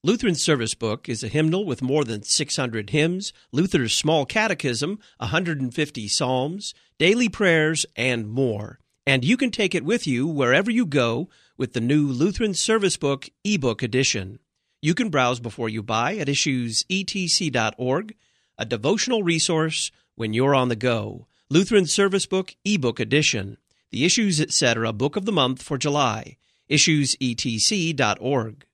Lutheran's Service Book is a hymnal with more than 600 hymns, Luther's Small Catechism, 150 psalms, daily prayers, and more. And you can take it with you wherever you go with the new Lutheran Service Book ebook edition. You can browse before you buy at issuesetc.org, a devotional resource when you're on the go. Lutheran Service Book ebook edition, the Issues Etc. Book of the Month for July, issuesetc.org.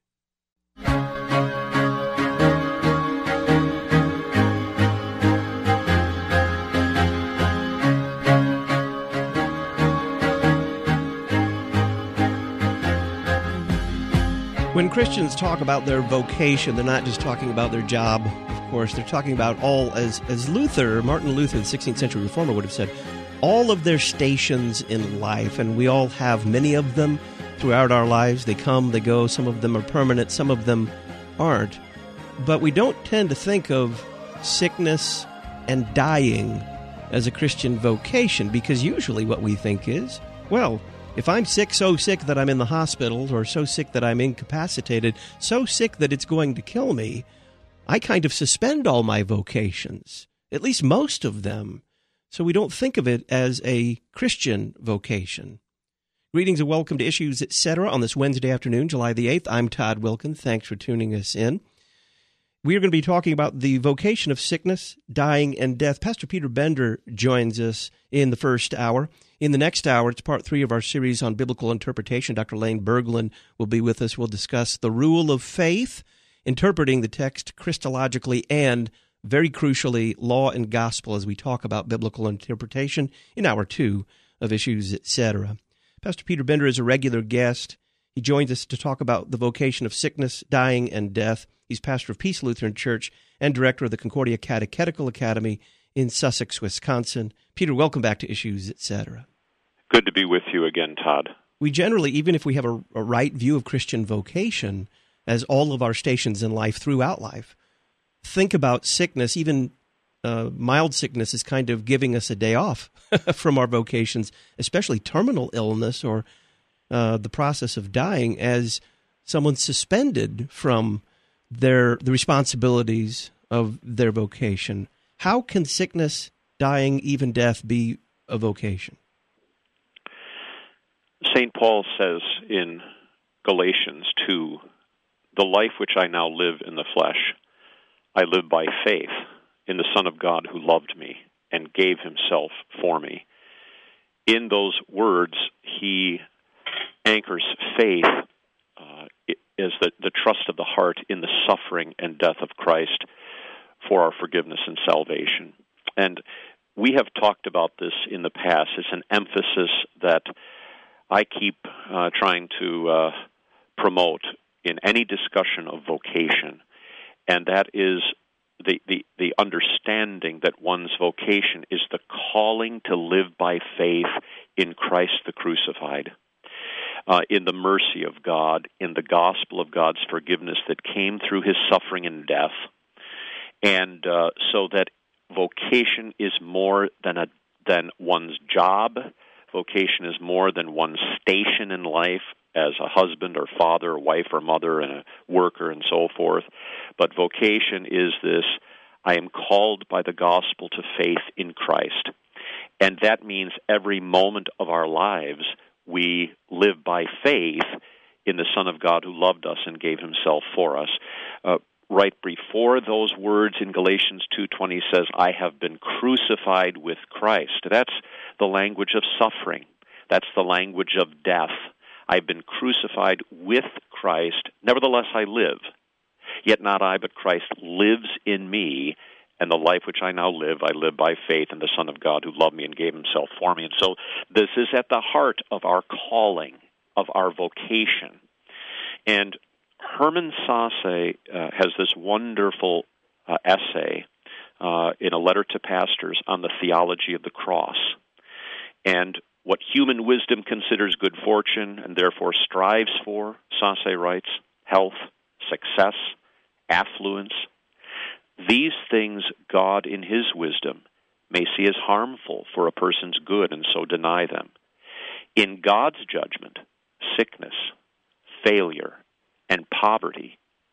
When Christians talk about their vocation, they're not just talking about their job, of course. They're talking about all, as Martin Luther, the 16th century reformer, would have said, all of their stations in life. And we all have many of them throughout our lives. They come, they go. Some of them are permanent, some of them aren't. But we don't tend to think of sickness and dying as a Christian vocation, because usually what we think is, well, if I'm sick, so sick that I'm in the hospital, or so sick that I'm incapacitated, so sick that it's going to kill me, I kind of suspend all my vocations, at least most of them. So we don't think of it as a Christian vocation. Greetings and welcome to Issues Etc. on this Wednesday afternoon, July the 8th. I'm Todd Wilkin. Thanks for tuning us in. We are going to be talking about the vocation of sickness, dying, and death. Pastor Peter Bender joins us in the first hour. In the next hour, it's part 3 of our series on biblical interpretation. Dr. Lane Berglund will be with us. We'll discuss the rule of faith, interpreting the text Christologically, and, very crucially, law and gospel as we talk about biblical interpretation in hour 2 of Issues Etc. Pastor Peter Bender is a regular guest. He joins us to talk about the vocation of sickness, dying, and death. He's pastor of Peace Lutheran Church and director of the Concordia Catechetical Academy in Sussex, Wisconsin. Peter, welcome back to Issues Etc. Good to be with you again, Todd. We generally, even if we have a right view of Christian vocation, as all of our stations in life, throughout life, think about sickness, even mild sickness, is kind of giving us a day off from our vocations, especially terminal illness or the process of dying, as someone suspended from the responsibilities of their vocation. How can sickness, dying, even death be a vocation? St. Paul says in Galatians 2, "The life which I now live in the flesh, I live by faith in the Son of God who loved me and gave himself for me." In those words, he anchors faith as the trust of the heart in the suffering and death of Christ for our forgiveness and salvation. And we have talked about this in the past. It's an emphasis that I keep trying to promote in any discussion of vocation, and that is the understanding that one's vocation is the calling to live by faith in Christ the crucified, in the mercy of God, in the gospel of God's forgiveness that came through his suffering and death, and so that vocation is more than one's job. Vocation is more than one's station in life as a husband or father or wife or mother and a worker and so forth. But vocation is this: I am called by the gospel to faith in Christ. And that means every moment of our lives we live by faith in the Son of God who loved us and gave himself for us. Right before those words in Galatians 2:20 says, "I have been crucified with Christ." That's the language of suffering. That's the language of death. I've been crucified with Christ. Nevertheless, I live. Yet not I, but Christ lives in me. And the life which I now live, I live by faith in the Son of God who loved me and gave himself for me. And so this is at the heart of our calling, of our vocation. And Herman Sasse has this wonderful essay in a letter to pastors on the theology of the cross. And what human wisdom considers good fortune and therefore strives for, Sasse writes, health, success, affluence, these things God in his wisdom may see as harmful for a person's good and so deny them. In God's judgment, sickness, failure, and poverty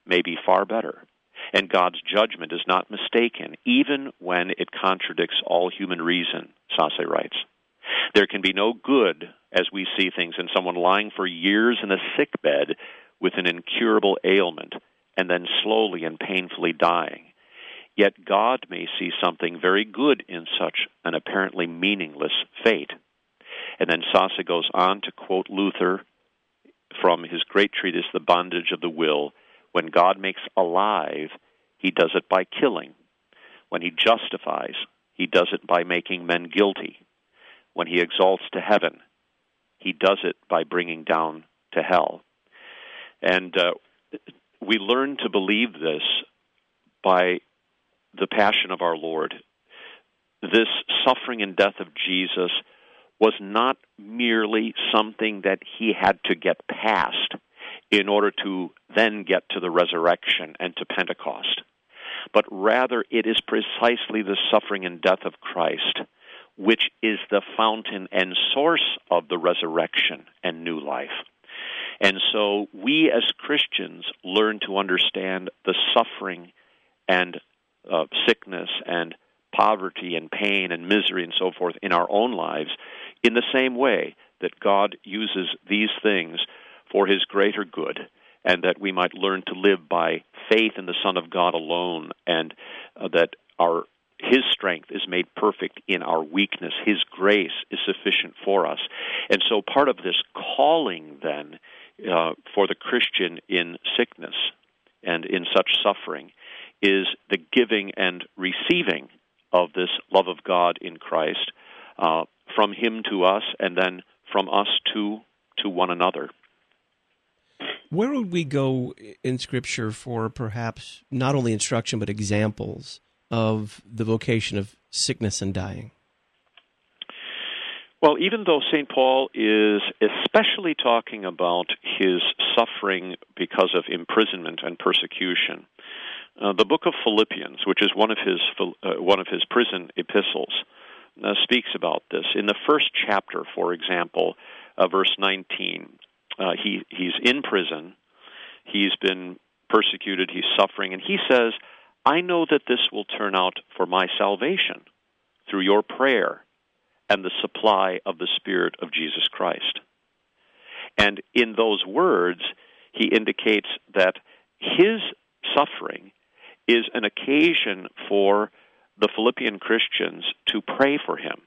may be far better, and God's judgment is not mistaken, even when it contradicts all human reason, Sasse writes. There can be no good, as we see things, in someone lying for years in a sick bed with an incurable ailment, and then slowly and painfully dying. Yet God may see something very good in such an apparently meaningless fate. And then Sasse goes on to quote Luther from his great treatise, The Bondage of the Will. When God makes alive, he does it by killing. When he justifies, he does it by making men guilty. When he exalts to heaven, he does it by bringing down to hell. And we learn to believe this by the passion of our Lord. This suffering and death of Jesus was not merely something that he had to get past in order to then get to the resurrection and to Pentecost, but rather it is precisely the suffering and death of Christ which is the fountain and source of the resurrection and new life. And so we as Christians learn to understand the suffering and sickness and poverty and pain and misery and so forth in our own lives in the same way that God uses these things for his greater good, and that we might learn to live by faith in the Son of God alone, and that his strength is made perfect in our weakness. His grace is sufficient for us. And so part of this calling then for the Christian in sickness and in such suffering is the giving and receiving of this love of God in Christ from him to us, and then from us to one another. Where would we go in Scripture for perhaps not only instruction but examples of the vocation of sickness and dying? Well, even though St. Paul is especially talking about his suffering because of imprisonment and persecution, the book of Philippians, which is one of his prison epistles, speaks about this. In the first chapter, for example, verse 19, he's in prison, he's been persecuted, he's suffering, and he says, I know that this will turn out for my salvation through your prayer and the supply of the Spirit of Jesus Christ. And in those words, he indicates that his suffering is an occasion for the Philippian Christians to pray for him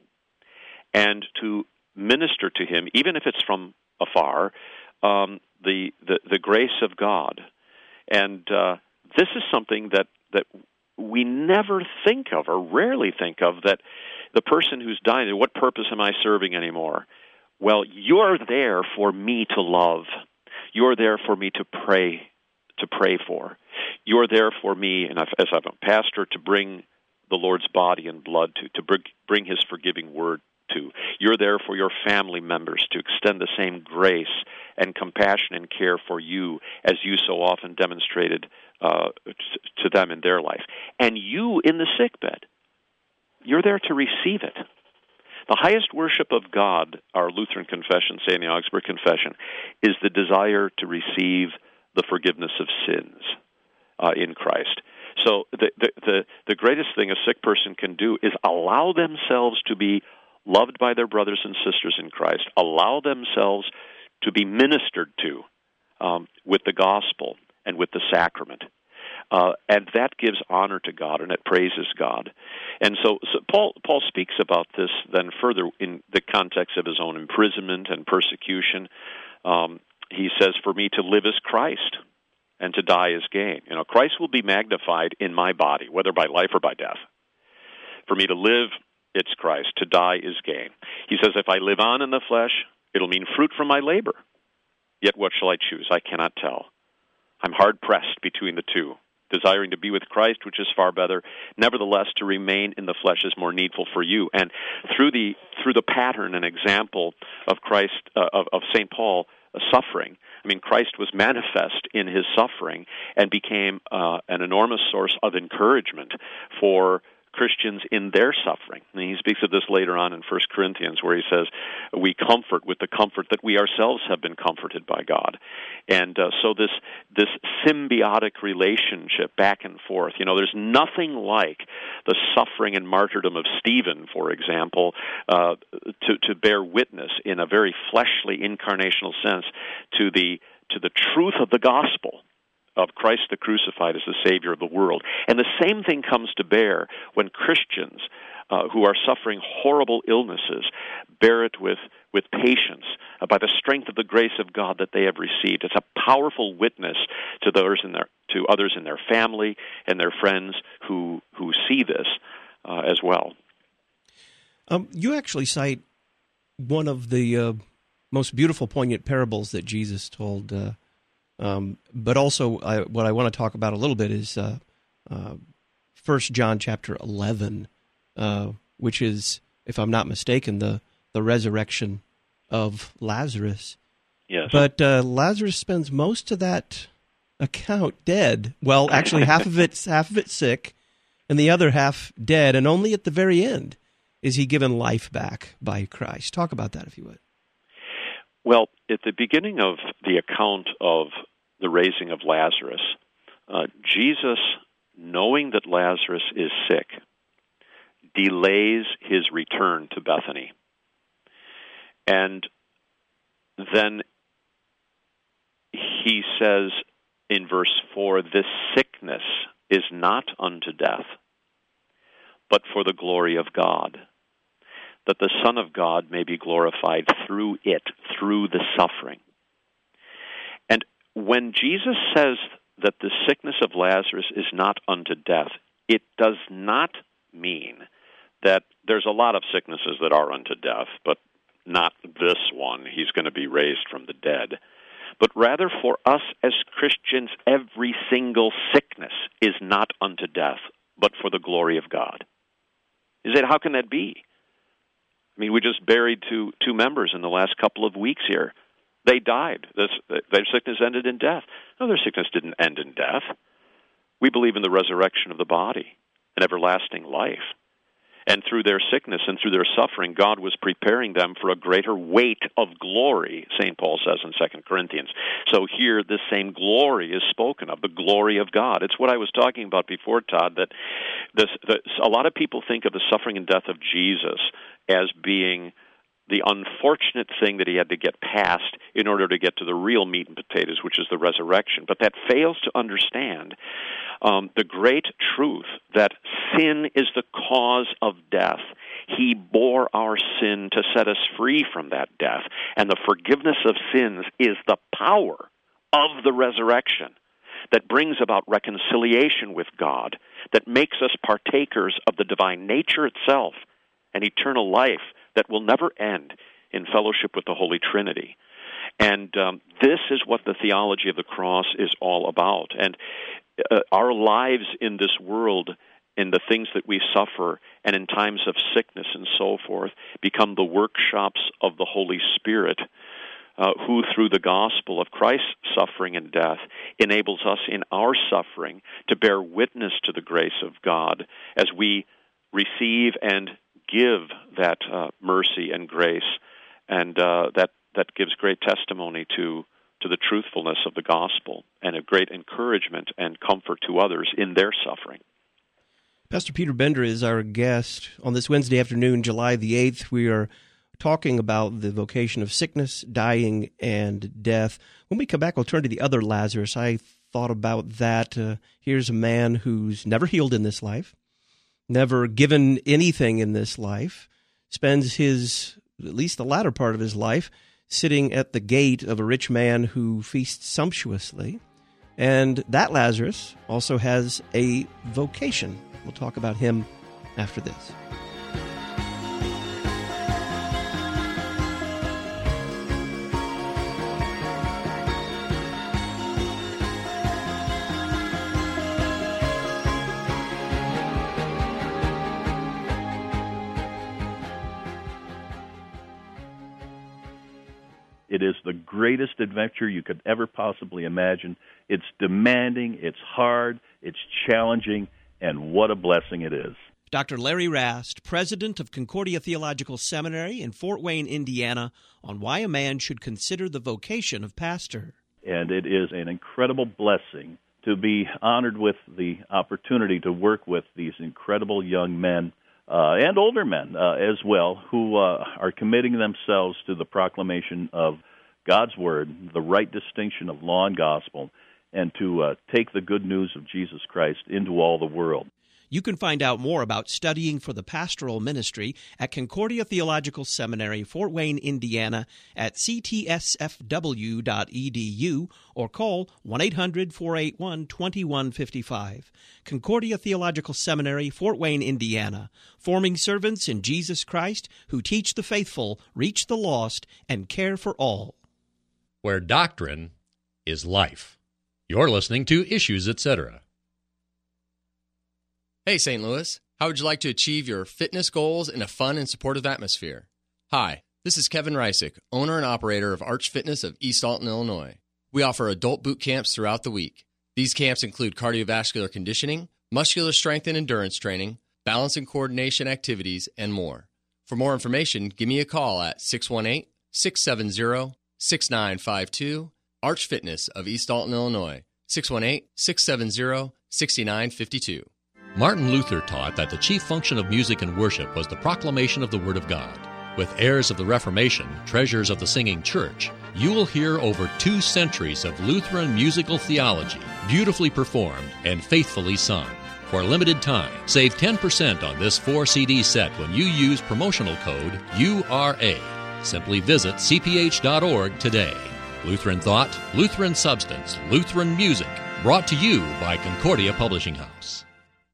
and to minister to him, even if it's from afar, the grace of God. And this is something that we never think of, or rarely think of, that the person who's dying, what purpose am I serving anymore? Well, you're there for me to love. You're there for me to pray for. You're there for me, and as I'm a pastor, to bring the Lord's body and blood to bring his forgiving word to. You're there for your family members to extend the same grace and compassion and care for you as you so often demonstrated to them in their life. And you in the sickbed, you're there to receive it. The highest worship of God, our Lutheran confession, say in the Augsburg Confession, is the desire to receive the forgiveness of sins in Christ. So the greatest thing a sick person can do is allow themselves to be loved by their brothers and sisters in Christ, allow themselves to be ministered to with the gospel and with the sacrament. And that gives honor to God, and it praises God. And so Paul speaks about this then further in the context of his own imprisonment and persecution. He says, for me to live is Christ, and to die is gain. You know, Christ will be magnified in my body, whether by life or by death. For me to live, it's Christ. To die is gain. He says, if I live on in the flesh, it'll mean fruit from my labor. Yet what shall I choose? I cannot tell. I'm hard-pressed between the two, desiring to be with Christ, which is far better. Nevertheless, to remain in the flesh is more needful for you. And through the pattern and example of Christ, of St. Paul suffering, I mean, Christ was manifest in his suffering and became an enormous source of encouragement for Christians in their suffering. And he speaks of this later on in 1 Corinthians, where he says, we comfort with the comfort that we ourselves have been comforted by God. And so this symbiotic relationship back and forth, there's nothing like the suffering and martyrdom of Stephen, for example, to bear witness in a very fleshly, incarnational sense to the truth of the gospel of Christ the crucified as the Savior of the world. And the same thing comes to bear when Christians who are suffering horrible illnesses bear it with patience by the strength of the grace of God that they have received. It's a powerful witness to others in their family and their friends who see this as well. You actually cite one of the most beautiful, poignant parables that Jesus told. But also, what I want to talk about a little bit is 1 John chapter 11, which is, if I'm not mistaken, the resurrection of Lazarus. Yes. But Lazarus spends most of that account dead. Well, actually, half of it's sick, and the other half dead, and only at the very end is he given life back by Christ. Talk about that, if you would. Well, at the beginning of the account of the raising of Lazarus, Jesus, knowing that Lazarus is sick, delays his return to Bethany. And then he says in verse 4, this sickness is not unto death, but for the glory of God, that the Son of God may be glorified through it, through the suffering. And when Jesus says that the sickness of Lazarus is not unto death, it does not mean that there's a lot of sicknesses that are unto death, but not this one. He's going to be raised from the dead. But rather for us as Christians, every single sickness is not unto death, but for the glory of God. You say, how can that be? I mean, we just buried two members in the last couple of weeks here. They died. Their sickness ended in death. No, their sickness didn't end in death. We believe in the resurrection of the body and everlasting life. And through their sickness and through their suffering, God was preparing them for a greater weight of glory, St. Paul says in 2 Corinthians. So here, this same glory is spoken of, the glory of God. It's what I was talking about before, Todd, that a lot of people think of the suffering and death of Jesus as being the unfortunate thing that he had to get past in order to get to the real meat and potatoes, which is the resurrection. But that fails to understand the great truth that sin is the cause of death. He bore our sin to set us free from that death. And the forgiveness of sins is the power of the resurrection that brings about reconciliation with God, that makes us partakers of the divine nature itself and eternal life that will never end in fellowship with the Holy Trinity. And this is what the theology of the cross is all about. And our lives in this world, in the things that we suffer, and in times of sickness and so forth, become the workshops of the Holy Spirit, who through the gospel of Christ's suffering and death enables us in our suffering to bear witness to the grace of God as we receive and give that mercy and grace, and that gives great testimony to the truthfulness of the gospel and a great encouragement and comfort to others in their suffering. Pastor Peter Bender is our guest on this Wednesday afternoon, July the 8th. We are talking about the vocation of sickness, dying, and death. When we come back, we'll turn to the other Lazarus. I thought about that. Here's a man who's never healed in this life, never given anything in this life, spends at least the latter part of his life, sitting at the gate of a rich man who feasts sumptuously. And that Lazarus also has a vocation. We'll talk about him after this. It is the greatest adventure you could ever possibly imagine. It's demanding, it's hard, it's challenging, and what a blessing it is. Dr. Larry Rast, president of Concordia Theological Seminary in Fort Wayne, Indiana, on why a man should consider the vocation of pastor. And it is an incredible blessing to be honored with the opportunity to work with these incredible young men and older men as well, who are committing themselves to the proclamation of God's Word, the right distinction of law and gospel, and to take the good news of Jesus Christ into all the world. You can find out more about studying for the pastoral ministry at Concordia Theological Seminary, Fort Wayne, Indiana, at ctsfw.edu or call 1-800-481-2155. Concordia Theological Seminary, Fort Wayne, Indiana, forming servants in Jesus Christ who teach the faithful, reach the lost, and care for all. Where doctrine is life. You're listening to Issues, Etc. Hey, St. Louis. How would you like to achieve your fitness goals in a fun and supportive atmosphere? Hi, this is Kevin Reisick, owner and operator of Arch Fitness of East Alton, Illinois. We offer adult boot camps throughout the week. These camps include cardiovascular conditioning, muscular strength and endurance training, balance and coordination activities, and more. For more information, give me a call at 618-670-6952, Arch Fitness of East Alton, Illinois, 618-670-6952. Martin Luther taught that the chief function of music and worship was the proclamation of the Word of God. With heirs of the Reformation, treasures of the singing church, you will hear over 2 centuries of Lutheran musical theology, beautifully performed and faithfully sung. For a limited time, save 10% on this 4-CD set when you use promotional code URA. Simply visit cph.org today. Lutheran Thought, Lutheran Substance, Lutheran Music, brought to you by Concordia Publishing House.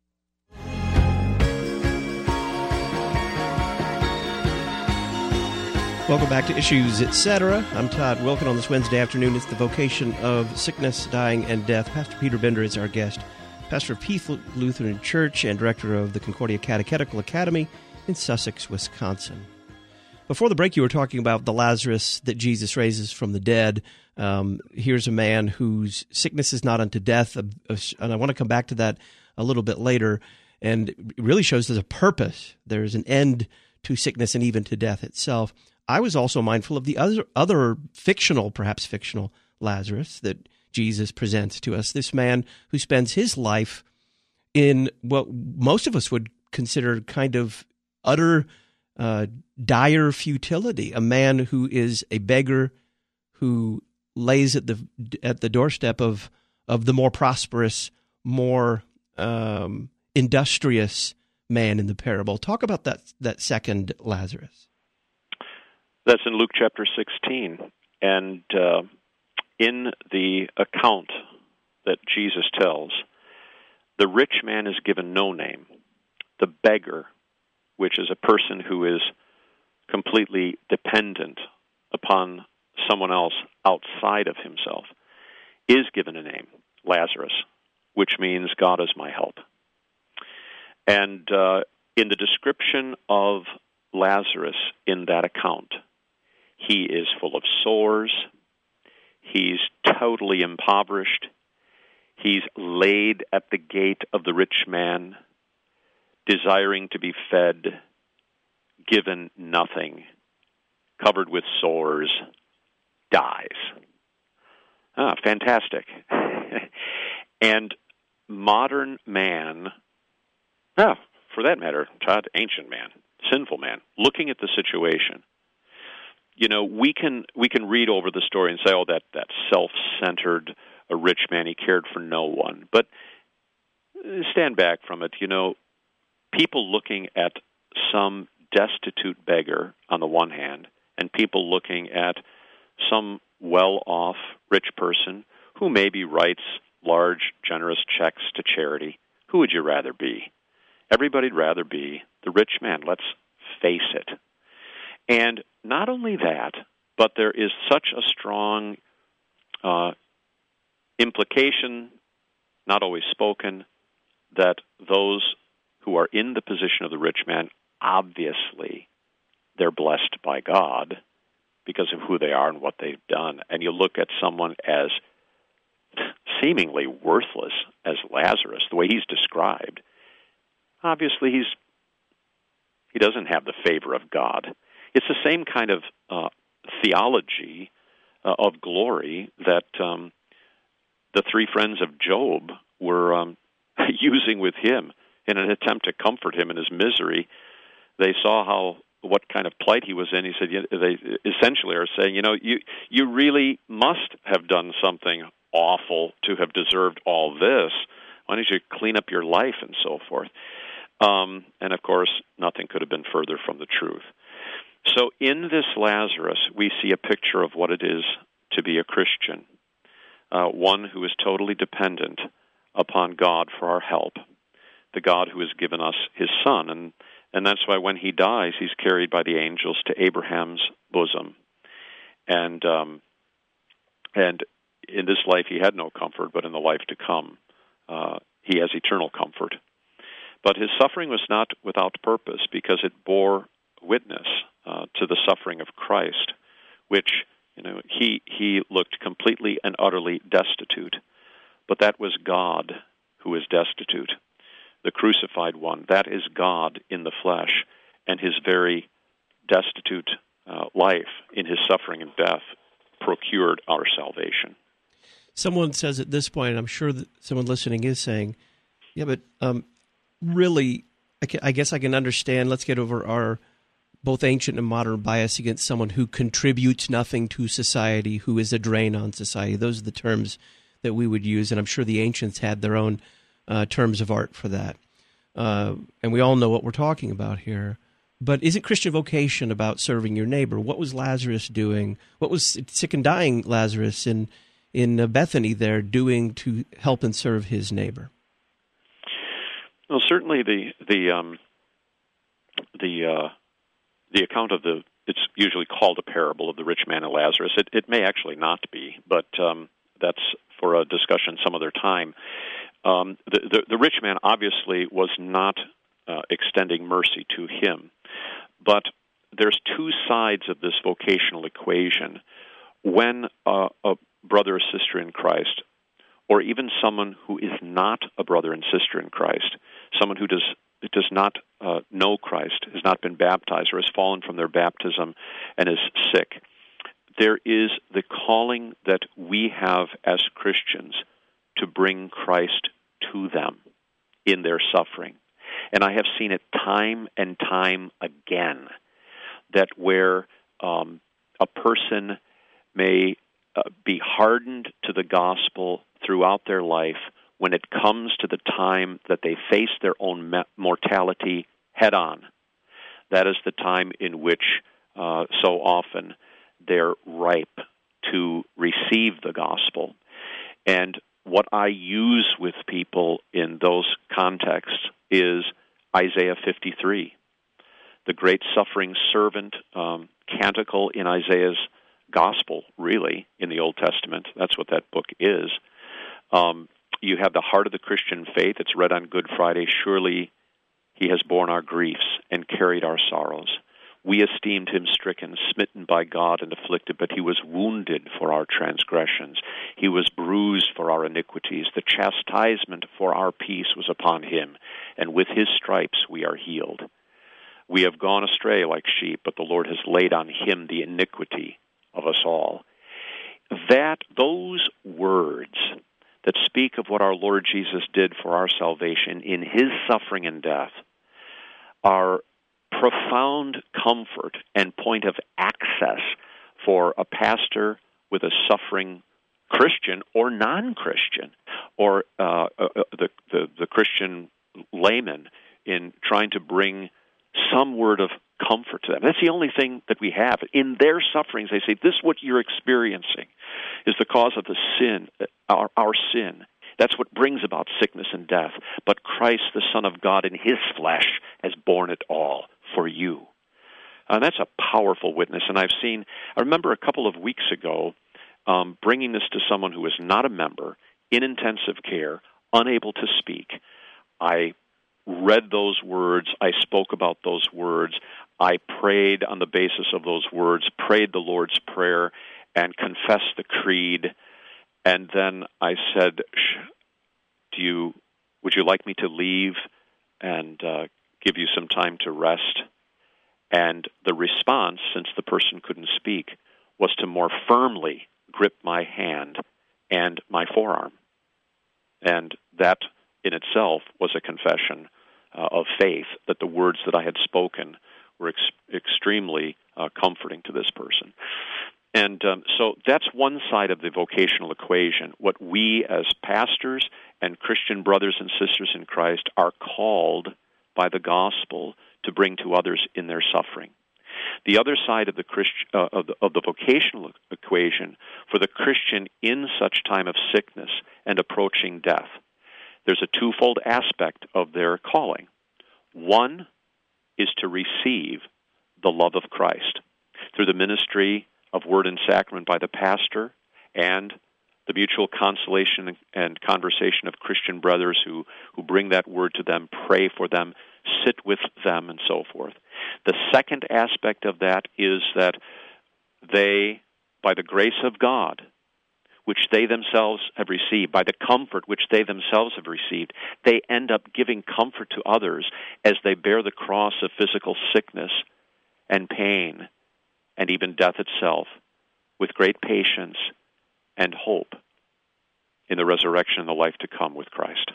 Welcome back to Issues, Etc. I'm Todd Wilken. On this Wednesday afternoon, it's the vocation of sickness, dying, and death. Pastor Peter Bender is our guest, pastor of Peace Lutheran Church and director of the Concordia Catechetical Academy in Sussex, Wisconsin. Before the break, you were talking about the Lazarus that Jesus raises from the dead. Here's a man whose sickness is not unto death, and I want to come back to that a little bit later. And it really shows there's a purpose. There's an end to sickness and even to death itself. I was also mindful of the other fictional, perhaps fictional, Lazarus that Jesus presents to us, this man who spends his life in what most of us would consider kind of utter dire futility, a man who is a beggar who lays at the doorstep of the more prosperous, more industrious man in the parable. Talk about that second Lazarus. That's in Luke chapter 16. And in the account that Jesus tells, the rich man is given no name. The beggar, which is a person who is completely dependent upon someone else outside of himself, is given a name, Lazarus, which means God is my help. And in the description of Lazarus in that account, he is full of sores. He's totally impoverished. He's laid at the gate of the rich man, desiring to be fed, given nothing, covered with sores, dies. Fantastic. And modern man, for that matter, Todd, ancient man, sinful man, looking at the situation, we can read over the story and say, oh, that self-centered, a rich man, he cared for no one. But stand back from it. People looking at some destitute beggar on the one hand, and people looking at some well-off rich person who maybe writes large, generous checks to charity. Who would you rather be? Everybody'd rather be the rich man. Let's face it. And not only that, but there is such a strong implication, not always spoken, that those who are in the position of the rich man, obviously, they're blessed by God because of who they are and what they've done. And you look at someone as seemingly worthless as Lazarus, the way he's described. Obviously, he's He doesn't have the favor of God. It's the same kind of theology of glory that the three friends of Job were using with him in an attempt to comfort him in his misery. They saw what kind of plight he was in. He said, they essentially are saying, you really must have done something awful to have deserved all this. Why don't you clean up your life and so forth? And of course, nothing could have been further from the truth. So in this Lazarus, we see a picture of what it is to be a Christian, one who is totally dependent upon God for our help, the God who has given us his Son. And that's why when he dies, he's carried by the angels to Abraham's bosom. And in this life he had no comfort, but in the life to come, he has eternal comfort. But his suffering was not without purpose, because it bore witness to the suffering of Christ, which he looked completely and utterly destitute. But that was God who is destitute. The crucified one, that is God in the flesh, and his very destitute life in his suffering and death procured our salvation. Someone says at this point, I'm sure that someone listening is saying, yeah, but really, I guess I can understand, let's get over our both ancient and modern bias against someone who contributes nothing to society, who is a drain on society. Those are the terms that we would use, and I'm sure the ancients had their own terms of art for that. And we all know what we're talking about here. But isn't Christian vocation about serving your neighbor? What was Lazarus doing? What was sick and dying Lazarus in Bethany there doing to help and serve his neighbor? Well, certainly the account of it's usually called a parable of the rich man and Lazarus. It may actually not be, but that's for a discussion some other time. The rich man obviously was not extending mercy to him, but there's two sides of this vocational equation. When a brother or sister in Christ, or even someone who is not a brother and sister in Christ, someone who does not know Christ, has not been baptized, or has fallen from their baptism and is sick, there is the calling that we have as Christians to bring Christ to them in their suffering. And I have seen it time and time again, that where a person may be hardened to the gospel throughout their life, when it comes to the time that they face their own mortality head-on, that is the time in which so often they're ripe to receive the gospel. And what I use with people in those contexts is Isaiah 53, the great suffering servant canticle in Isaiah's gospel, really, in the Old Testament. That's what that book is. You have the heart of the Christian faith. It's read on Good Friday. Surely he has borne our griefs and carried our sorrows. We esteemed him stricken, smitten by God, and afflicted, but he was wounded for our transgressions. He was bruised for our iniquities. The chastisement for our peace was upon him, and with his stripes we are healed. We have gone astray like sheep, but the Lord has laid on him the iniquity of us all. Those words that speak of what our Lord Jesus did for our salvation in his suffering and death are profound comfort and point of access for a pastor with a suffering Christian or non-Christian, or the Christian layman, in trying to bring some word of comfort to them. That's the only thing that we have. In their sufferings, they say, this is what you're experiencing is the cause of the sin, our sin. That's what brings about sickness and death. But Christ, the Son of God, in his flesh has borne it all for you. And that's a powerful witness. And I remember a couple of weeks ago bringing this to someone who was not a member, in intensive care, unable to speak. I read those words. I spoke about those words. I prayed on the basis of those words, prayed the Lord's Prayer, and confessed the creed. And then I said, would you like me to leave and give you some time to rest And the response, since the person couldn't speak, was to more firmly grip my hand and my forearm. And that in itself was a confession of faith that the words that I had spoken were extremely comforting to this person. And so that's one side of the vocational equation, what we as pastors and Christian brothers and sisters in Christ are called by the gospel to bring to others in their suffering. The other side of the of the vocational equation for the Christian in such time of sickness and approaching death, there's a twofold aspect of their calling. One is to receive the love of Christ through the ministry of word and sacrament by the pastor and the mutual consolation and conversation of Christian brothers who bring that word to them, pray for them, sit with them, and so forth. The second aspect of that is that they, by the grace of God, which they themselves have received, by the comfort which they themselves have received, they end up giving comfort to others as they bear the cross of physical sickness and pain and even death itself with great patience and hope in the resurrection and the life to come with Christ.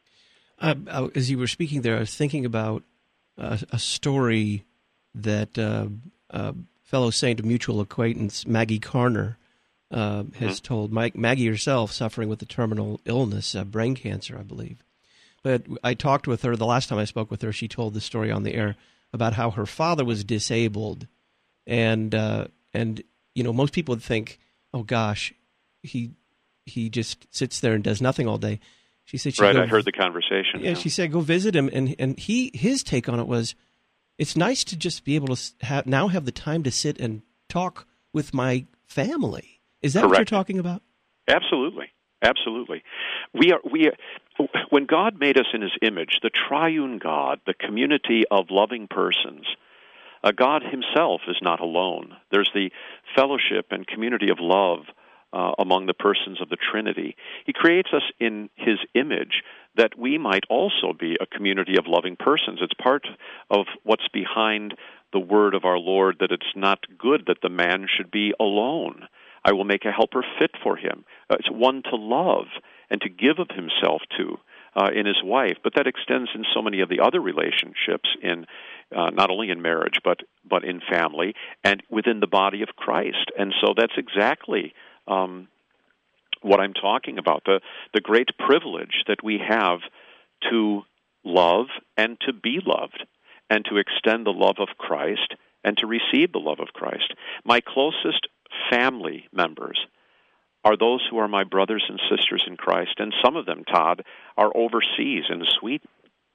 As you were speaking there, I was thinking about a story that a fellow saint, a mutual acquaintance, Maggie Carner, has told. Maggie herself suffering with a terminal illness, brain cancer, I believe. But I talked with her, the last time I spoke with her, she told the story on the air about how her father was disabled. And you know, most people would think, oh gosh, he just sits there and does nothing all day. She said, right, I heard the conversation. Yeah, she said, go visit him. And his take on it was, it's nice to just be able to have the time to sit and talk with my family. Is that what you're talking about? Absolutely. Absolutely. When God made us in His image, the triune God, the community of loving persons, God Himself is not alone. There's the fellowship and community of love among the persons of the Trinity. He creates us in His image that we might also be a community of loving persons. It's part of what's behind the word of our Lord, that it's not good that the man should be alone. I will make a helper fit for him. It's one to love and to give of himself to in his wife, but that extends in so many of the other relationships, in not only in marriage but in family and within the body of Christ. And so that's exactly what I'm talking about, the great privilege that we have to love and to be loved and to extend the love of Christ and to receive the love of Christ. My closest family members are those who are my brothers and sisters in Christ, and some of them, Todd, are overseas in Sweden.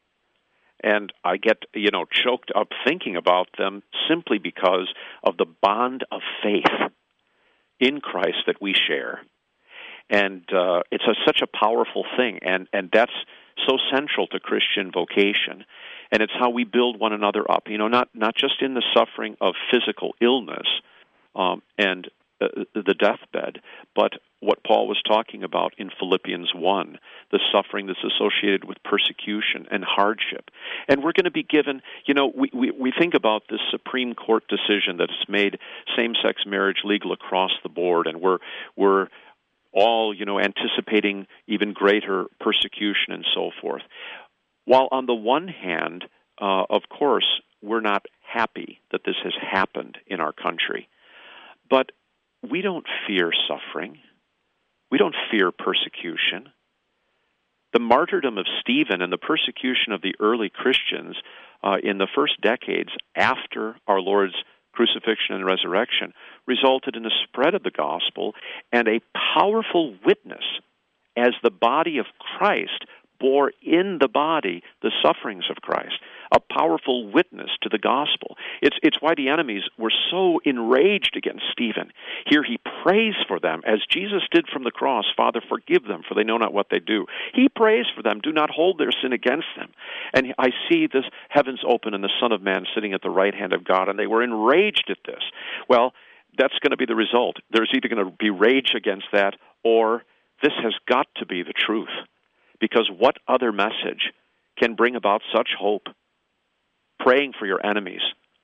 And I get, choked up thinking about them simply because of the bond of faith in Christ that we share. And it's such a powerful thing, and that's so central to Christian vocation. And it's how we build one another up, not just in the suffering of physical illness and the deathbed, but what Paul was talking about in Philippians 1, the suffering that's associated with persecution and hardship. And we're going to be given, we think about this Supreme Court decision that has made same-sex marriage legal across the board, and we're all, anticipating even greater persecution and so forth. While on the one hand, of course, we're not happy that this has happened in our country, but we don't fear suffering. We don't fear persecution. The martyrdom of Stephen and the persecution of the early Christians in the first decades after our Lord's crucifixion and resurrection resulted in a spread of the gospel and a powerful witness as the body of Christ bore in the body the sufferings of Christ, a powerful witness to the gospel. It's why the enemies were so enraged against Stephen. Here he prays for them, as Jesus did from the cross, Father, forgive them, for they know not what they do. He prays for them, do not hold their sin against them. And I see this heavens open and the Son of Man sitting at the right hand of God, and they were enraged at this. Well, that's going to be the result. There's either going to be rage against that, or this has got to be the truth. Because what other message can bring about such hope? Praying for your enemies,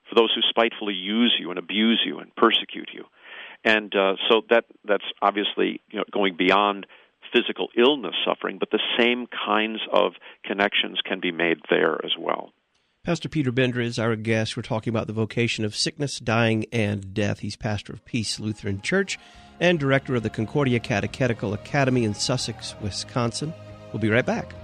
for those who spitefully use you and abuse you and persecute you. And so that's obviously going beyond physical illness suffering, but the same kinds of connections can be made there as well. Pastor Peter Bender is our guest. We're talking about the vocation of sickness, dying, and death. He's pastor of Peace Lutheran Church and director of the Concordia Catechetical Academy in Sussex, Wisconsin. We'll be right back.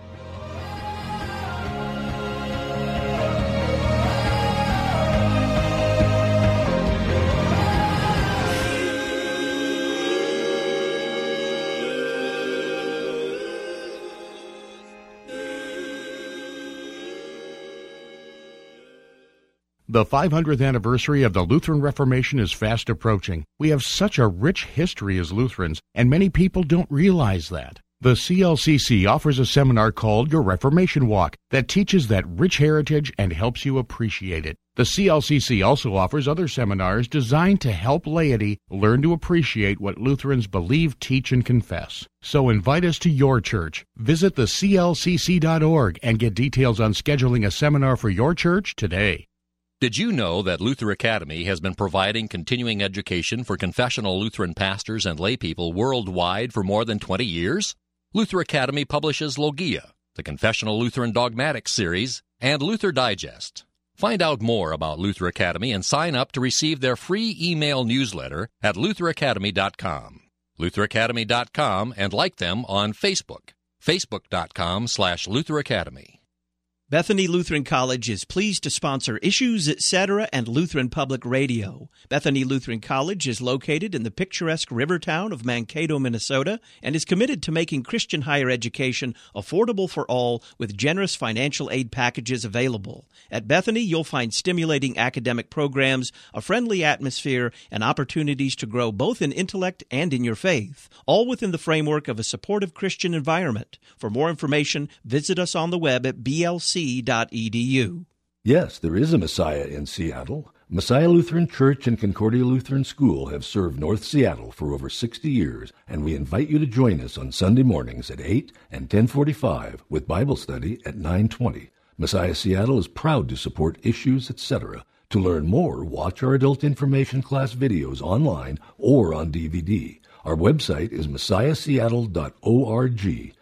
The 500th anniversary of the Lutheran Reformation is fast approaching. We have such a rich history as Lutherans, and many people don't realize that. The CLCC offers a seminar called Your Reformation Walk that teaches that rich heritage and helps you appreciate it. The CLCC also offers other seminars designed to help laity learn to appreciate what Lutherans believe, teach, and confess. So invite us to your church. Visit theclcc.org and get details on scheduling a seminar for your church today. Did you know that Luther Academy has been providing continuing education for confessional Lutheran pastors and laypeople worldwide for more than 20 years? Luther Academy publishes Logia, the Confessional Lutheran Dogmatics series, and Luther Digest. Find out more about Luther Academy and sign up to receive their free email newsletter at lutheracademy.com. lutheracademy.com, and like them on Facebook, facebook.com/Luther Academy. Bethany Lutheran College is pleased to sponsor Issues, Etc. and Lutheran Public Radio. Bethany Lutheran College is located in the picturesque river town of Mankato, Minnesota, and is committed to making Christian higher education affordable for all with generous financial aid packages available. At Bethany, you'll find stimulating academic programs, a friendly atmosphere, and opportunities to grow both in intellect and in your faith, all within the framework of a supportive Christian environment. For more information, visit us on the web at blc.edu. Yes, there is a Messiah in Seattle. Messiah Lutheran Church and Concordia Lutheran School have served North Seattle for over 60 years, and we invite you to join us on Sunday mornings at 8 and 10:45 with Bible study at 9:20. Messiah Seattle is proud to support Issues, Etc. To learn more, watch our adult information class videos online or on DVD. Our website is messiahseattle.org,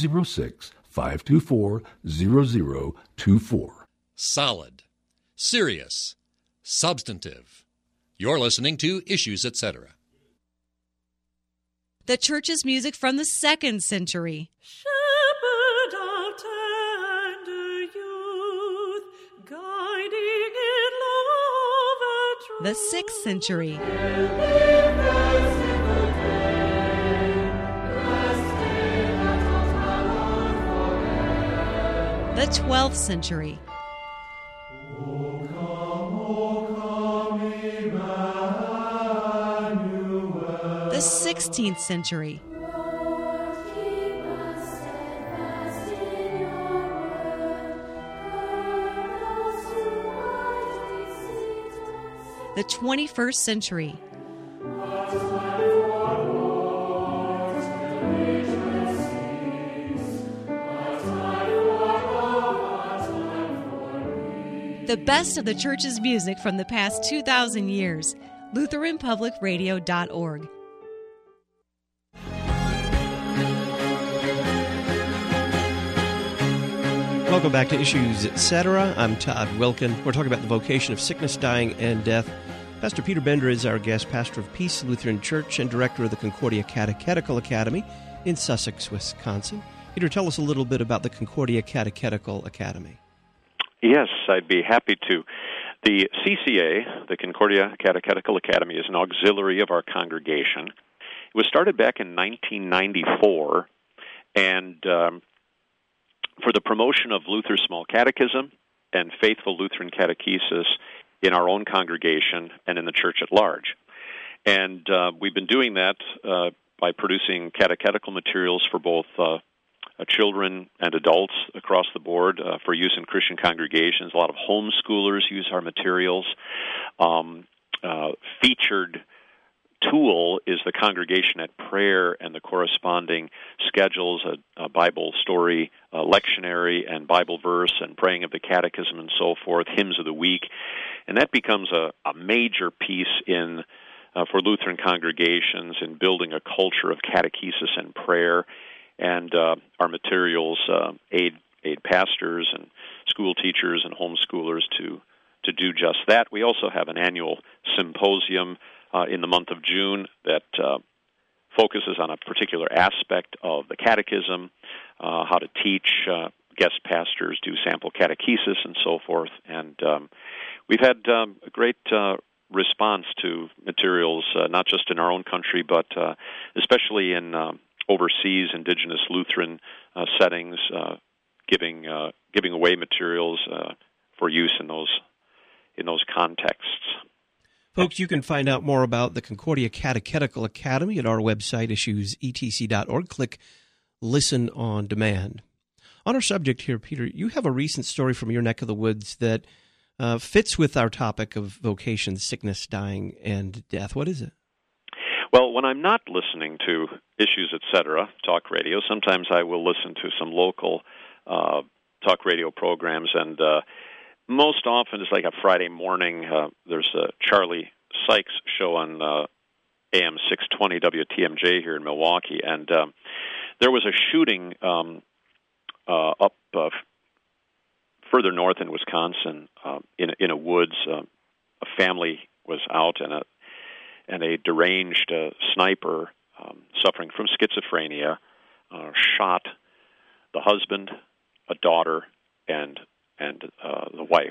206-524-0024. Solid, serious, substantive. You're listening to Issues, Etc. The church's music from the 2nd century. Shepherd of tender youth, guiding in love and truth. The 6th century. The 12th century. The 16th century. The 21st century. The best of the church's music from the past 2,000 years. LutheranPublicRadio.org. Welcome back to Issues, Etc. I'm Todd Wilkin. We're talking about the vocation of sickness, dying, and death. Pastor Peter Bender is our guest, pastor of Peace Lutheran Church and director of the Concordia Catechetical Academy in Sussex, Wisconsin. Peter, tell us a little bit about the Concordia Catechetical Academy. Yes, I'd be happy to. The CCA, the Concordia Catechetical Academy, is an auxiliary of our congregation. It was started back in 1994, and for the promotion of Luther's Small Catechism and faithful Lutheran catechesis in our own congregation and in the church at large. And we've been doing that by producing catechetical materials for both children and adults across the board for use in Christian congregations. A lot of homeschoolers use our materials. Featured tool is the Congregation at Prayer and the corresponding schedules, a Bible story, a lectionary, and Bible verse, and praying of the catechism and so forth, hymns of the week. And that becomes a major piece in for Lutheran congregations in building a culture of catechesis and prayer, and our materials aid pastors and school teachers and homeschoolers to do just that. We also have an annual symposium in the month of June that focuses on a particular aspect of the catechism, how to teach. Guest pastors do sample catechesis and so forth. And we've had a great response to materials, not just in our own country, but especially in overseas indigenous Lutheran settings, giving away materials for use in those contexts. Folks, you can find out more about the Concordia Catechetical Academy at our website, issuesetc.org. Click Listen on Demand. On our subject here, Peter, you have a recent story from your neck of the woods that fits with our topic of vocation, sickness, dying, and death. What is it? Well, when I'm not listening to Issues, etc., talk radio, sometimes I will listen to some local talk radio programs, and most often it's like a Friday morning. There's a Charlie Sykes show on AM 620 WTMJ here in Milwaukee, and there was a shooting up further north in Wisconsin, in a woods. A family was out, and a deranged sniper suffering from schizophrenia shot the husband, a daughter, and the wife.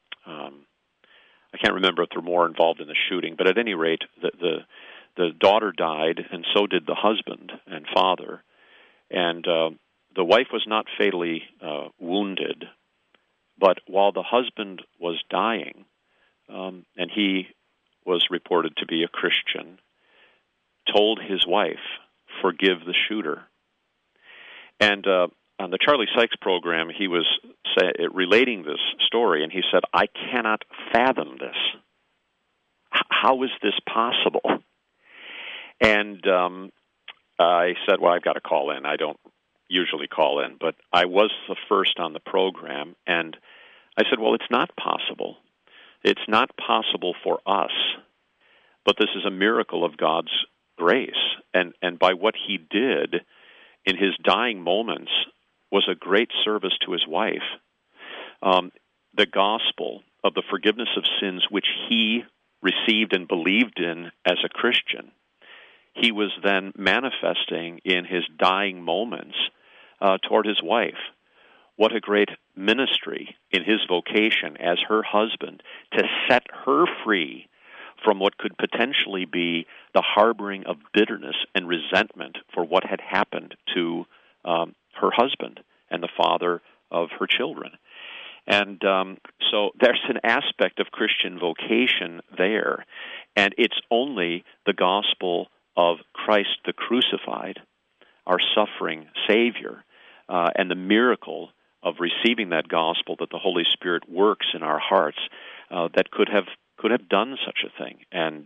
I can't remember if there were more involved in the shooting, but at any rate, the daughter died, and so did the husband and father. And the wife was not fatally wounded, but while the husband was dying, and he was reported to be a Christian, told his wife, "Forgive the shooter." And on the Charlie Sykes program, he was relating this story, and he said, "I cannot fathom this. How is this possible?" And I said, "Well, I've got to call in. I don't usually call in, but I was the first on the program, and I said, well, it's not possible. It's not possible for us, but this is a miracle of God's grace, and by what he did in his dying moments was a great service to his wife. The gospel of the forgiveness of sins, which he received and believed in as a Christian, he was then manifesting in his dying moments toward his wife. What a great ministry in his vocation as her husband to set her free from what could potentially be the harboring of bitterness and resentment for what had happened to her husband and the father of her children. And so there's an aspect of Christian vocation there, and it's only the gospel of Christ the crucified, our suffering Savior, and the miracle of receiving that gospel that the Holy Spirit works in our hearts that could have done such a thing. And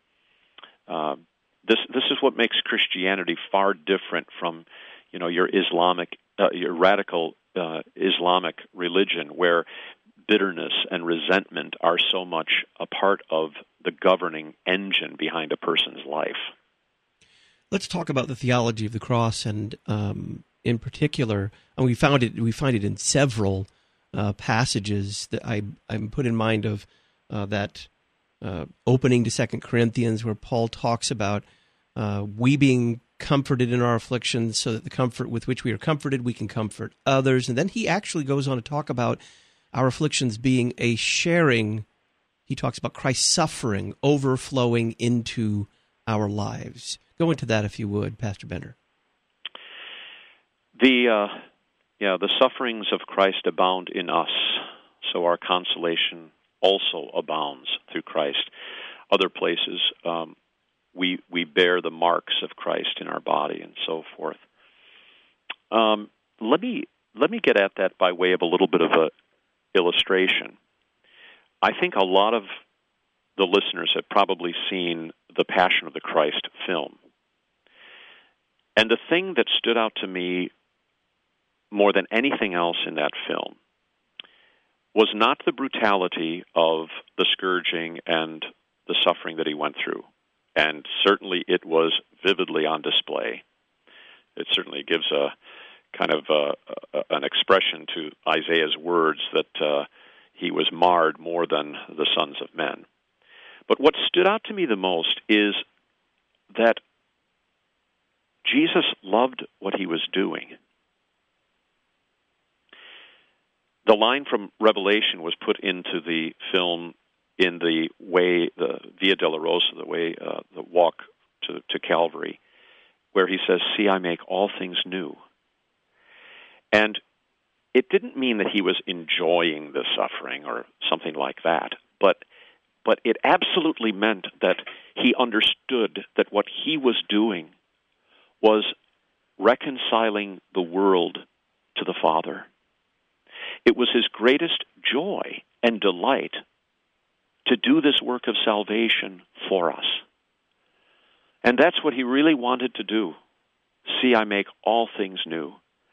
this is what makes Christianity far different from, your your radical Islamic religion, where bitterness and resentment are so much a part of the governing engine behind a person's life. Let's talk about the theology of the cross, and in particular, and we find it in several passages that I'm put in mind of that opening to 2 Corinthians, where Paul talks about we being comforted in our afflictions, so that the comfort with which we are comforted, we can comfort others. And then he actually goes on to talk about our afflictions being a sharing. He talks about Christ's suffering overflowing into our lives. Go into that if you would, Pastor Bender. The sufferings of Christ abound in us, so our consolation also abounds through Christ. Other places, we bear the marks of Christ in our body, and so forth. Let me get at that by way of a little bit of a illustration. I think a lot of the listeners have probably seen the Passion of the Christ film. And the thing that stood out to me more than anything else in that film was not the brutality of the scourging and the suffering that he went through. And certainly it was vividly on display. It certainly gives a kind of an expression to Isaiah's words that he was marred more than the sons of men. But what stood out to me the most is that Jesus loved what he was doing. The line from Revelation was put into the film in the way, the Via Dolorosa, the way, the walk to Calvary, where he says, "See, I make all things new." And it didn't mean that he was enjoying the suffering or something like that, but it absolutely meant that he understood that what he was doing was reconciling the world to the Father. It was his greatest joy and delight to do this work of salvation for us. And that's what he really wanted to do. See, I make all things new.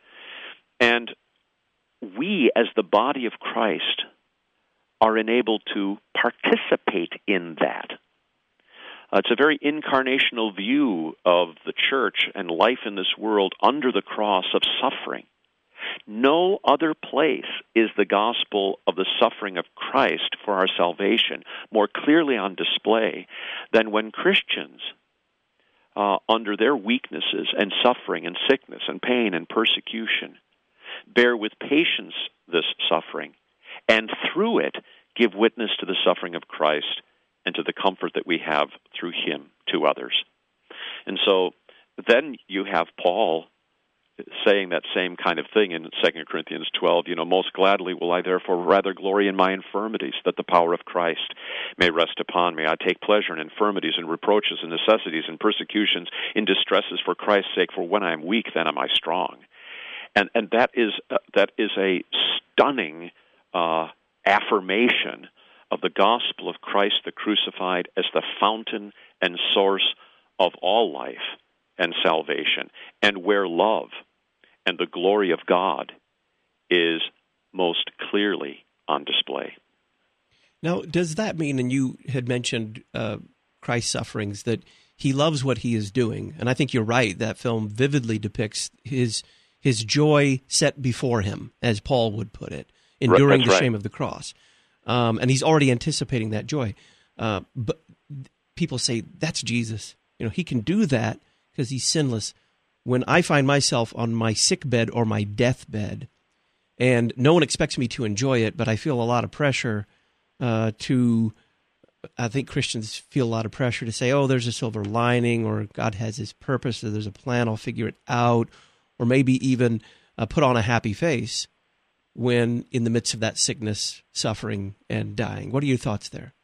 And we, as the body of Christ, are enabled to participate in that. It's a very incarnational view of the church and life in this world under the cross of suffering. No other place is the gospel of the suffering of Christ for our salvation more clearly on display than when Christians, under their weaknesses and suffering and sickness and pain and persecution, bear with patience this suffering, and through it give witness to the suffering of Christ and to the comfort that we have through him to others. And so then you have Paul saying that same kind of thing in 2 Corinthians 12, most gladly will I therefore rather glory in my infirmities, that the power of Christ may rest upon me. I take pleasure in infirmities and reproaches and necessities and persecutions, in distresses for Christ's sake, for when I am weak, then am I strong. And that is a stunning affirmation of the gospel of Christ the crucified as the fountain and source of all life and salvation, and where love and the glory of God is most clearly on display. Now, does that mean, and you had mentioned Christ's sufferings, that he loves what he is doing? And I think you're right, that film vividly depicts his joy set before him, as Paul would put it, enduring the shame of the cross. And he's already anticipating that joy. But people say, that's Jesus. He can do that because he's sinless. When I find myself on my sick bed or my deathbed, and no one expects me to enjoy it, but I feel a lot of pressure I think Christians feel a lot of pressure to say, oh, there's a silver lining, or God has his purpose, or there's a plan, I'll figure it out, or maybe even put on a happy face when in the midst of that sickness, suffering, and dying. What are your thoughts there?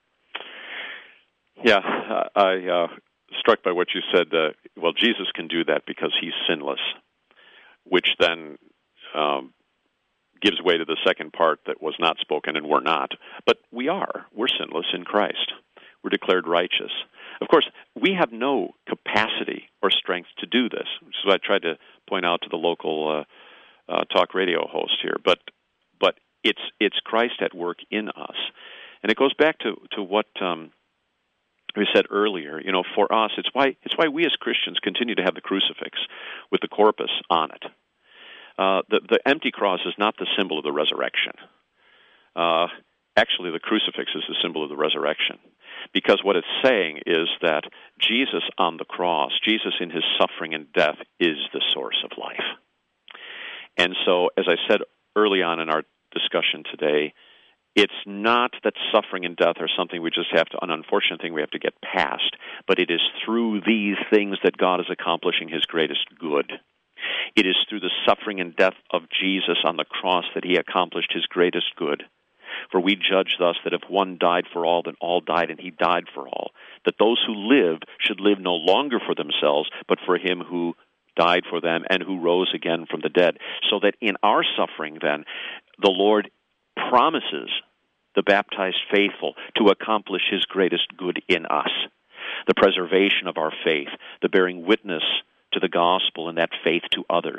Yeah, I struck by what you said. Well, Jesus can do that because he's sinless, which then gives way to the second part that was not spoken, and we're not. But we are. We're sinless in Christ. We're declared righteous. Of course, we have no capacity or strength to do this, which is what I tried to point out to the local talk radio host here. But it's Christ at work in us. And it goes back to what we said earlier. For us, it's why we as Christians continue to have the crucifix with the corpus on it. The empty cross is not the symbol of the resurrection. Actually, the crucifix is the symbol of the resurrection. Because what it's saying is that Jesus on the cross, Jesus in his suffering and death, is the source of life. And so, as I said early on in our discussion today, it's not that suffering and death are something we just have to, an unfortunate thing we have to get past, but it is through these things that God is accomplishing his greatest good. It is through the suffering and death of Jesus on the cross that he accomplished his greatest good. For we judge thus that if one died for all, then all died, and he died for all. That those who live should live no longer for themselves, but for him who died for them and who rose again from the dead. So that in our suffering, then, the Lord promises the baptized faithful to accomplish his greatest good in us. The preservation of our faith, the bearing witness to the gospel and that faith to others.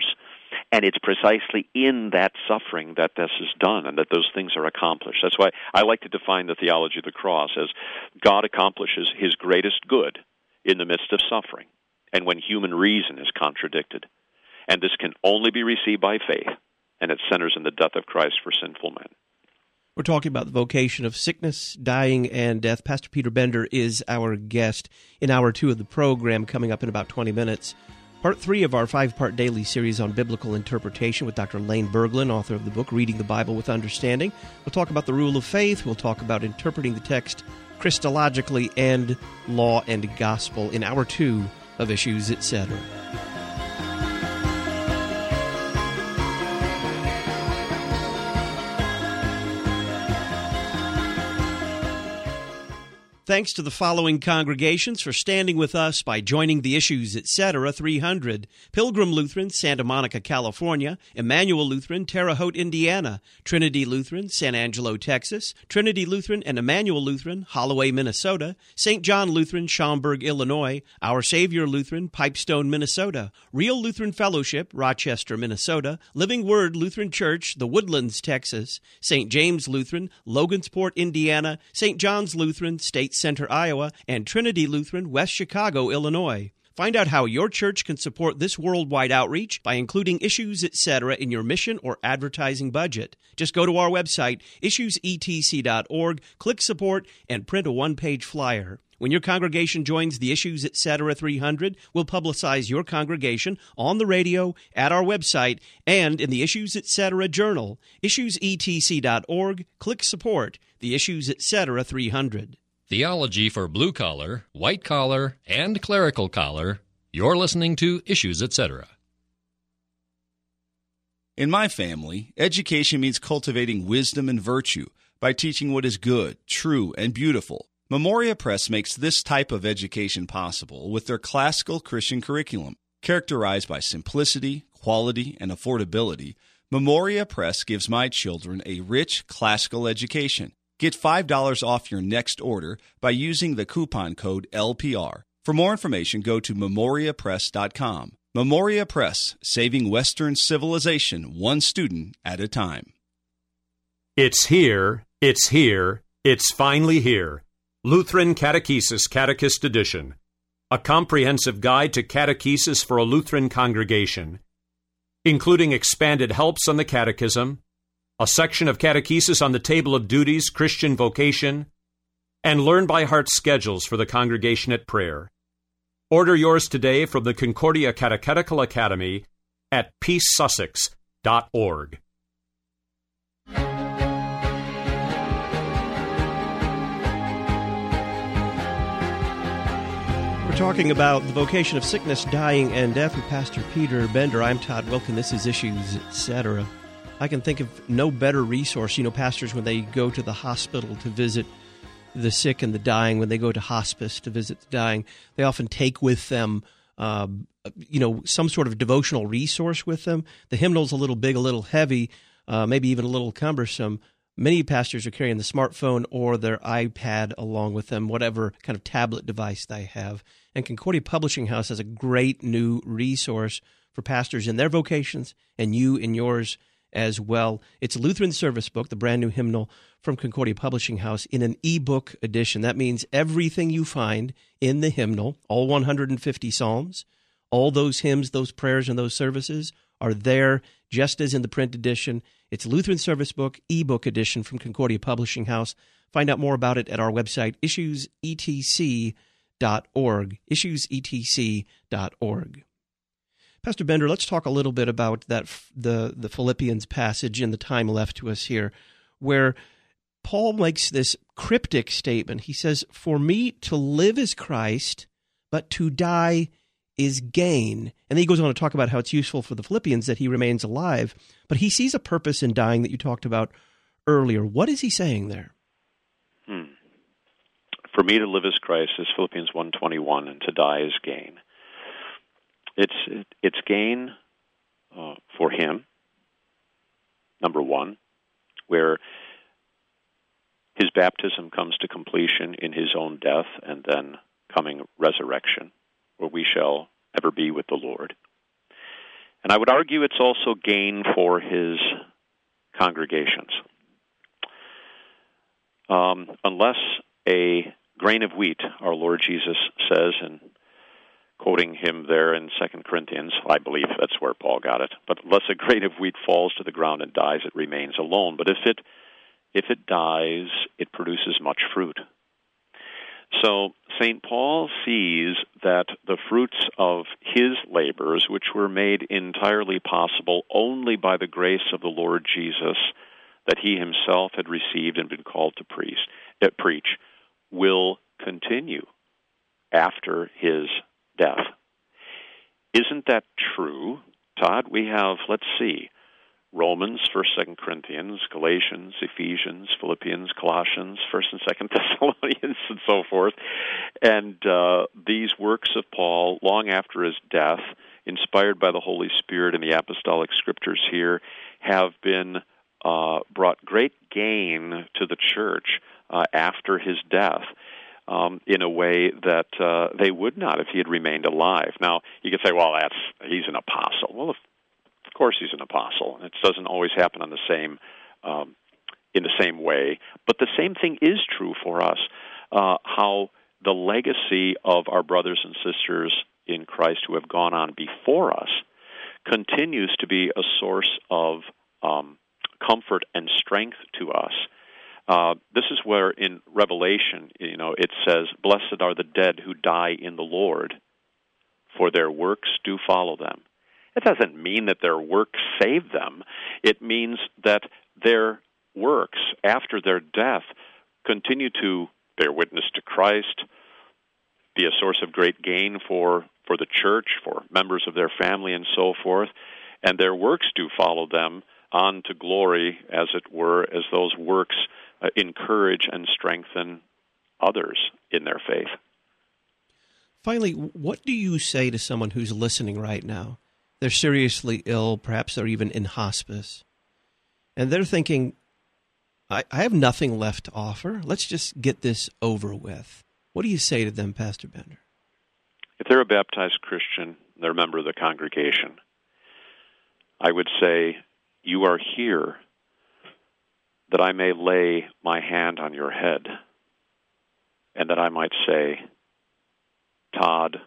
And it's precisely in that suffering that this is done and that those things are accomplished. That's why I like to define the theology of the cross as God accomplishes his greatest good in the midst of suffering and when human reason is contradicted. And this can only be received by faith, and it centers in the death of Christ for sinful men. We're talking about the vocation of sickness, dying, and death. Pastor Peter Bender is our guest in Hour 2 of the program, coming up in about 20 minutes. Part 3 of our 5-part daily series on biblical interpretation with Dr. Lane Berglund, author of the book Reading the Bible with Understanding. We'll talk about the rule of faith. We'll talk about interpreting the text Christologically and law and gospel in Hour 2 of Issues, Etc. Thanks to the following congregations for standing with us by joining the Issues, Etc. 300. Pilgrim Lutheran, Santa Monica, California. Emmanuel Lutheran, Terre Haute, Indiana. Trinity Lutheran, San Angelo, Texas. Trinity Lutheran and Emmanuel Lutheran, Holloway, Minnesota. St. John Lutheran, Schaumburg, Illinois. Our Savior Lutheran, Pipestone, Minnesota. Real Lutheran Fellowship, Rochester, Minnesota. Living Word Lutheran Church, The Woodlands, Texas. St. James Lutheran, Logansport, Indiana. St. John's Lutheran, State Center, Iowa, and Trinity Lutheran, West Chicago, Illinois. Find out how your church can support this worldwide outreach by including Issues, Etc. in your mission or advertising budget. Just go to our website, issuesetc.org, click Support, and print a one-page flyer. When your congregation joins the Issues, Etc. 300, we'll publicize your congregation on the radio, at our website, and in the Issues, Etc. journal. Issuesetc.org, click Support, the Issues, Etc. 300. Theology for blue collar, white collar, and clerical collar. You're listening to Issues, Etc. In my family, education means cultivating wisdom and virtue by teaching what is good, true, and beautiful. Memoria Press makes this type of education possible with their classical Christian curriculum. Characterized by simplicity, quality, and affordability, Memoria Press gives my children a rich classical education. Get $5 off your next order by using the coupon code LPR. For more information, go to memoriapress.com. Memoria Press, saving Western civilization one student at a time. It's here, it's here, it's finally here. Lutheran Catechesis Catechist Edition. A comprehensive guide to catechesis for a Lutheran congregation, including expanded helps on the catechism, a section of catechesis on the table of duties, Christian vocation, and learn-by-heart schedules for the congregation at prayer. Order yours today from the Concordia Catechetical Academy at peacesussex.org. We're talking about the vocation of sickness, dying, and death with Pastor Peter Bender. I'm Todd Wilkin. This is Issues, Etc. I can think of no better resource. You know, pastors, when they go to the hospital to visit the sick and the dying, when they go to hospice to visit the dying, they often take with them, some sort of devotional resource with them. The hymnal's a little big, a little heavy, maybe even a little cumbersome. Many pastors are carrying the smartphone or their iPad along with them, whatever kind of tablet device they have. And Concordia Publishing House has a great new resource for pastors in their vocations and you in yours as well. It's a Lutheran service book, the brand new hymnal from Concordia Publishing House, in an ebook edition. That means everything you find in the hymnal, all 150 psalms, all those hymns, those prayers, and those services are there just as in the print edition. It's a Lutheran service book, ebook edition from Concordia Publishing House. Find out more about it at our website, issuesetc.org, issuesetc.org. Pastor Bender, let's talk a little bit about that the Philippians passage in the time left to us here, where Paul makes this cryptic statement. He says, "For me to live is Christ, but to die is gain." And then he goes on to talk about how it's useful for the Philippians that he remains alive, but he sees a purpose in dying that you talked about earlier. What is he saying there? For me to live is Christ, is Philippians 1:21, and to die is gain. It's gain for him, number one, where his baptism comes to completion in his own death and then coming resurrection, where we shall ever be with the Lord. And I would argue it's also gain for his congregations. Unless a grain of wheat, our Lord Jesus says, and quoting him there in 2 Corinthians, I believe that's where Paul got it, but unless a grain of wheat falls to the ground and dies, it remains alone. But if it dies, it produces much fruit. So St. Paul sees that the fruits of his labors, which were made entirely possible only by the grace of the Lord Jesus that he himself had received and been called to preach, will continue after his death. Isn't that true, Todd? We have, let's see, Romans, 1st, 2nd Corinthians, Galatians, Ephesians, Philippians, Colossians, 1st and 2nd Thessalonians, and so forth. And these works of Paul, long after his death, inspired by the Holy Spirit and the apostolic scriptures here, have been brought great gain to the church after his death. In a way that they would not if he had remained alive. Now, you could say, well, he's an apostle. Well, of course he's an apostle. It doesn't always happen on in the same way. But the same thing is true for us, how the legacy of our brothers and sisters in Christ who have gone on before us continues to be a source of comfort and strength to us. This is where in Revelation, it says, "Blessed are the dead who die in the Lord, for their works do follow them." It doesn't mean that their works save them. It means that their works after their death continue to bear witness to Christ, be a source of great gain for the church, for members of their family, and so forth. And their works do follow them on to glory, as it were, as those works encourage and strengthen others in their faith. Finally, what do you say to someone who's listening right now? They're seriously ill, perhaps they're even in hospice, and they're thinking, I have nothing left to offer. Let's just get this over with. What do you say to them, Pastor Bender? If they're a baptized Christian, they're a member of the congregation, I would say, you are here that I may lay my hand on your head, and that I might say, Todd,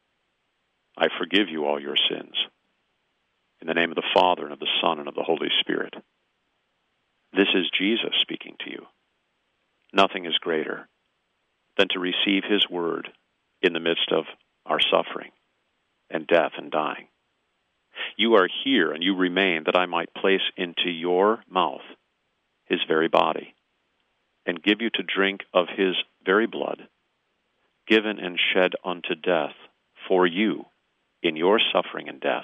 I forgive you all your sins. In the name of the Father, and of the Son, and of the Holy Spirit. This is Jesus speaking to you. Nothing is greater than to receive his word in the midst of our suffering and death and dying. You are here, and you remain, that I might place into your mouth his very body, and give you to drink of his very blood, given and shed unto death for you in your suffering and death.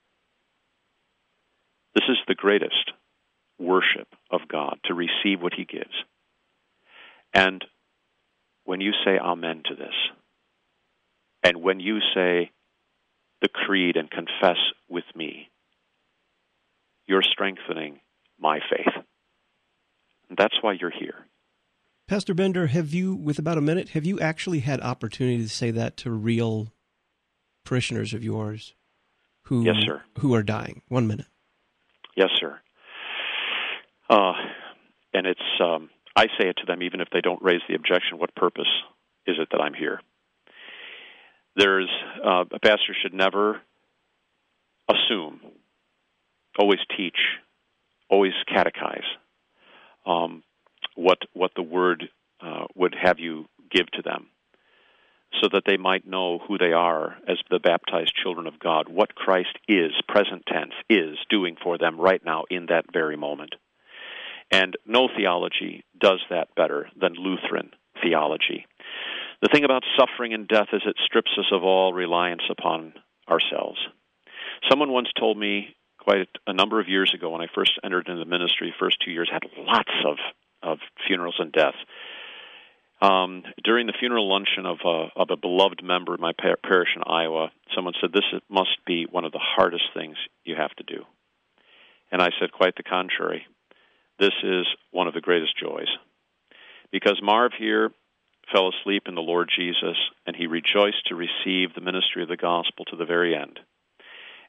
This is the greatest worship of God, to receive what he gives. And when you say amen to this, and when you say the creed and confess with me, you're strengthening my faith. And that's why you're here. Pastor Bender, have you, with about a minute, have you actually had opportunity to say that to real parishioners of yours who, yes, sir, who are dying? 1 minute. Yes, sir. And it's, I say it to them even if they don't raise the objection, what purpose is it that I'm here? There's, a pastor should never assume, always teach, always catechize what the Word would have you give to them, so that they might know who they are as the baptized children of God, what Christ is, present tense, is doing for them right now in that very moment. And no theology does that better than Lutheran theology. The thing about suffering and death is it strips us of all reliance upon ourselves. Someone once told me quite a number of years ago when I first entered into the ministry, first 2 years, had lots of funerals and deaths. During the funeral luncheon of a beloved member of my parish in Iowa, someone said, this must be one of the hardest things you have to do. And I said, quite the contrary. This is one of the greatest joys. Because Marv here fell asleep in the Lord Jesus, and he rejoiced to receive the ministry of the gospel to the very end.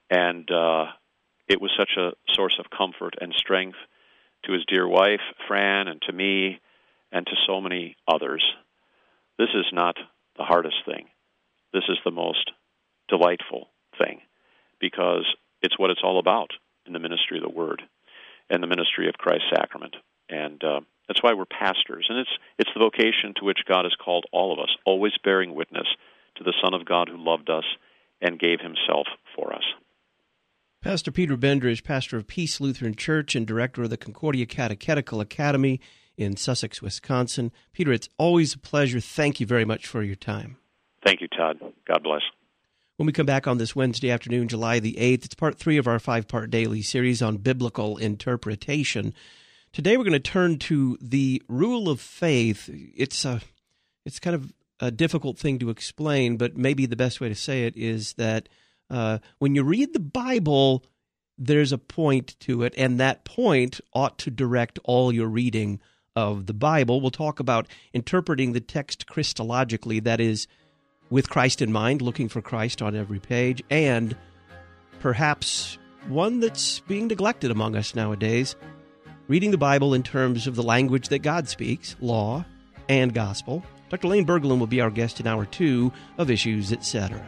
And it was such a source of comfort and strength to his dear wife, Fran, and to me, and to so many others. This is not the hardest thing. This is the most delightful thing, because it's what it's all about in the ministry of the Word and the ministry of Christ's sacrament. And that's why we're pastors. And it's the vocation to which God has called all of us, always bearing witness to the Son of God who loved us and gave himself for us. Pastor Peter Bendridge, pastor of Peace Lutheran Church and director of the Concordia Catechetical Academy in Sussex, Wisconsin. Peter, it's always a pleasure. Thank you very much for your time. Thank you, Todd. God bless. When we come back on this Wednesday afternoon, July the 8th, it's part 3 of our 5-part daily series on biblical interpretation. Today we're going to turn to the rule of faith. It's kind of a difficult thing to explain, but maybe the best way to say it is that when you read the Bible, there's a point to it, and that point ought to direct all your reading of the Bible. We'll talk about interpreting the text Christologically, that is, with Christ in mind, looking for Christ on every page, and perhaps one that's being neglected among us nowadays, reading the Bible in terms of the language that God speaks, law and gospel. Dr. Lane Berglund will be our guest in Hour 2 of Issues, Etc.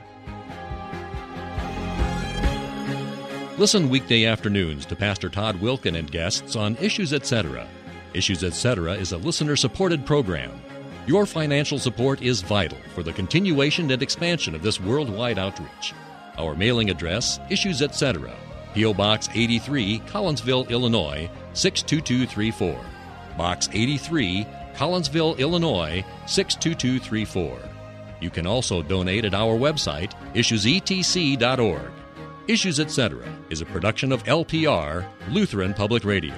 Listen weekday afternoons to Pastor Todd Wilken and guests on Issues, Etc. Issues, Etc. is a listener-supported program. Your financial support is vital for the continuation and expansion of this worldwide outreach. Our mailing address, Issues, Etc., P.O. Box 83, Collinsville, Illinois, 62234. Box 83, Collinsville, Illinois, 62234. You can also donate at our website, issuesetc.org. Issues, Etc. is a production of LPR, Lutheran Public Radio.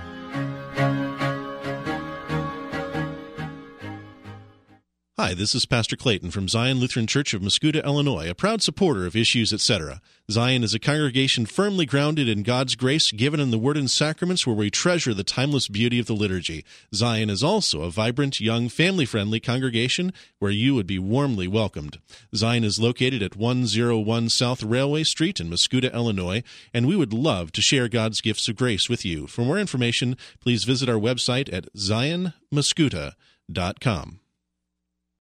Hi, this is Pastor Clayton from Zion Lutheran Church of Mascoutah, Illinois, a proud supporter of Issues, Etc. Zion is a congregation firmly grounded in God's grace given in the Word and Sacraments, where we treasure the timeless beauty of the liturgy. Zion is also a vibrant, young, family-friendly congregation where you would be warmly welcomed. Zion is located at 101 South Railway Street in Mascoutah, Illinois, and we would love to share God's gifts of grace with you. For more information, please visit our website at zionmascoutah.com.